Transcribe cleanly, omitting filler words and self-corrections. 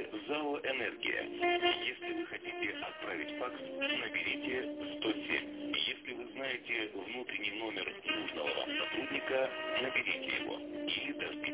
ЗАО «Энергия». Если вы хотите отправить факс, наберите 107. Если вы знаете внутренний номер нужного вам сотрудника, наберите его или дождитесь